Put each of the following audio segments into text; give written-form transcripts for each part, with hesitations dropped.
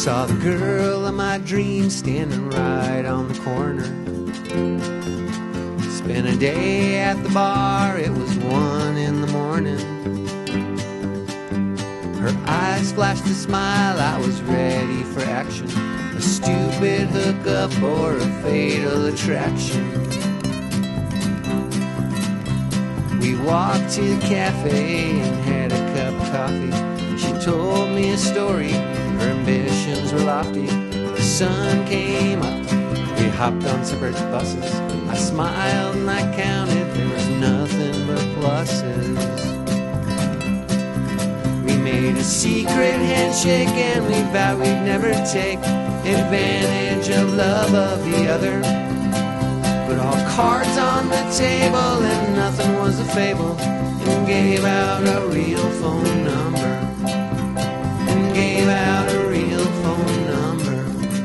Saw the girl of my dreams standing right on the corner. Spent a day at the bar, it was 1 in the morning. Her eyes flashed a smile, I was ready for action. A stupid hookup or a fatal attraction. We walked to the cafe and had a cup of coffee. She told me a story, her ambitions were lofty. The sun came up, we hopped on separate buses. I smiled and I counted, there was nothing but pluses. We made a secret handshake and we vowed we'd never take advantage of love of the other. Put all cards on the table and nothing was a fable, and gave out a real phone number. And gave out a real phone number.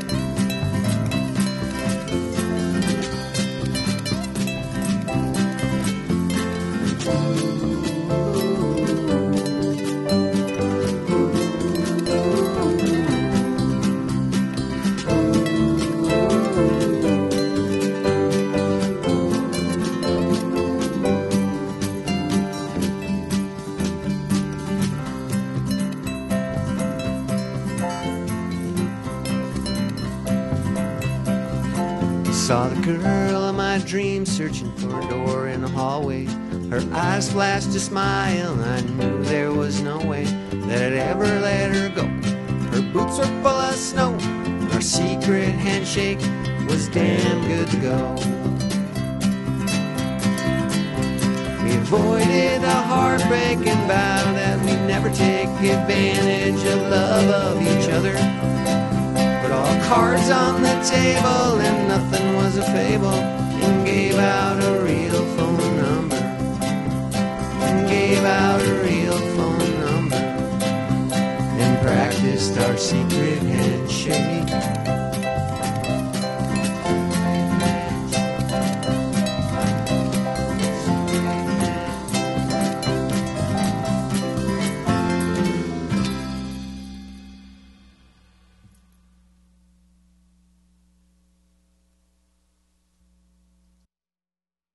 Saw the girl of my dreams searching for a door in a hallway. Her eyes flashed a smile and I knew there was no way that I'd ever let her go. Her boots were full of snow and our secret handshake was damn good to go. We avoided a heartbreak and vowed that we'd never take advantage of love of each other. Put all cards on the table and nothing was a fable, and gave out a real phone number. And gave out a real phone number. And practiced our secret handshake.